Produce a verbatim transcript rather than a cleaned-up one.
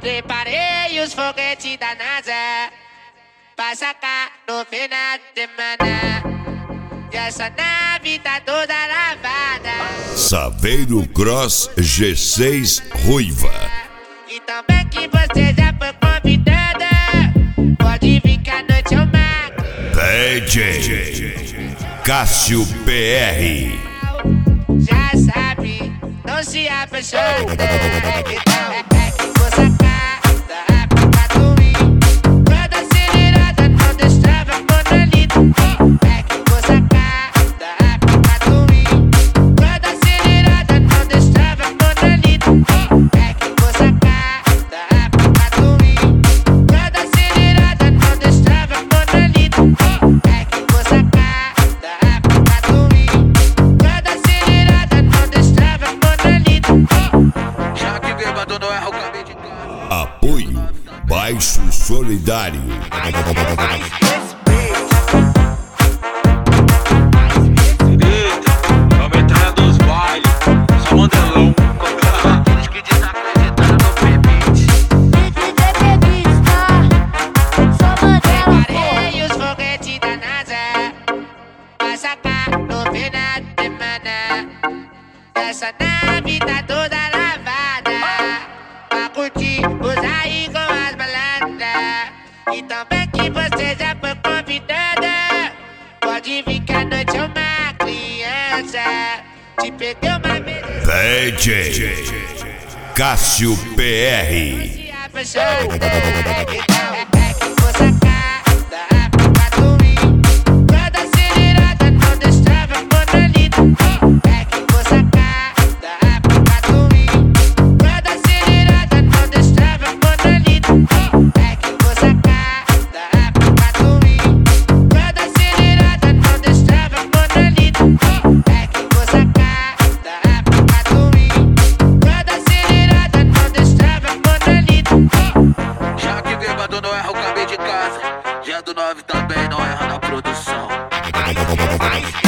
Preparei os foguetes da NASA pra sacar no final de semana. E essa nave tá toda lavada. Saveiro Cross G seis Ruiva. E também que você já foi convidada. Pode vir que a noite eu marco. D J Cássio P R. Já sabe, não se apaixona. É que não, é que vou sacar da época do Wii. Quando acelerada não destrava monolito. É que vou sacar da época do Wii. Quando acelerada não destrava monolito. É que vou sacar da época do Wii. Quando acelerada não destrava monolito. É que vou sacar da época do Wii. Quando acelerada não destrava monolito. Já que bêbado não erra o caminho de casa. Apoio Baixo Solidário. Vamos entrar dos bailes, só mandelão. Aqueles que desacreditaram no permite. Preparei os foguetes da NASA pra sacar no final de semana. Essa nave tá toda lavada pra curtir, usar aí com as malandras. E também que você já foi convidada. Pode vir que a noite é uma criança. Te peguei uma vez. D J Cássio P R. Se apaixona. É que não, é que vou sacar da época do Wii. Quando acelerada não destrava monolito. É que vou sacar da época do Wii. Quando acelerada não destrava monolito. É que vou sacar da época do Wii. Quando acelerada não destrava monolito. É que vou sacar da época do Wii. Quando acelerada não destrava monolito. Já que bêbado não erra o caminho de casa. Já do nove também não erra na produção.